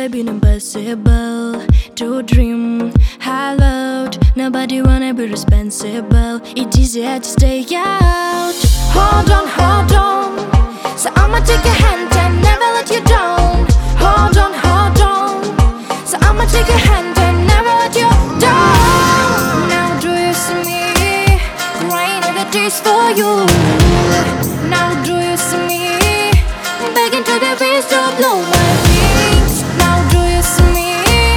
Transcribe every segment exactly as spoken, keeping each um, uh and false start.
have been impossible to dream high loud. Nobody wanna be responsible. It's easier to stay out. Hold on, hold on. So I'ma take a hand and never let you down. Hold on, hold on. So I'ma take a hand and never let you down. Now do you see me crying all the tears for you? Now do you see me begging to the winds to blow my wings? Now do you see me?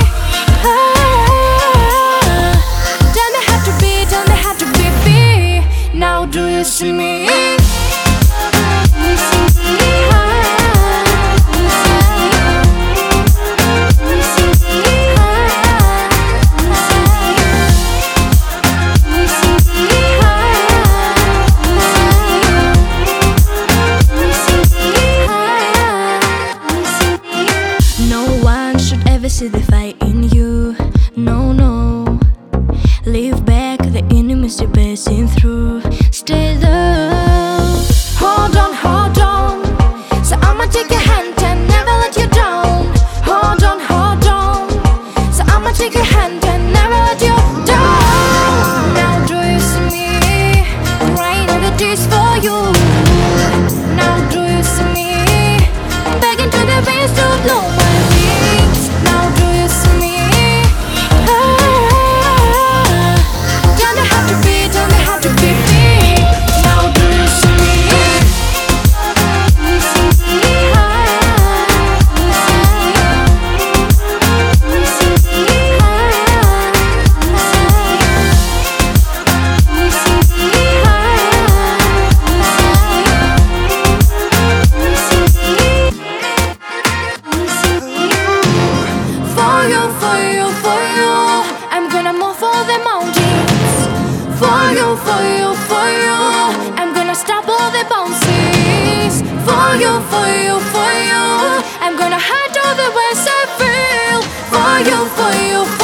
Ah, tell me how to be, tell me how to be free. Now do you see me? See the fire in you, no, no. Leave back the enemies you're passing through. Stay there. Hold on, hold on. So I'ma take your hand and never let you down. Hold on, hold on. So I'ma take your hand and never let you down. Now do you see me crying all the tears for you? Now do you see me begging to the winds to blow my wings? Now do you see me? Ah, tell me how to be, tell me how to be free. Now do you see me? For you, for you, for you, I'm gonna move all the mountains. For you, for you, for you, I'm gonna stop all the bounces. For you, for you, for you, I'm gonna hide all the ways I feel. For you, for you,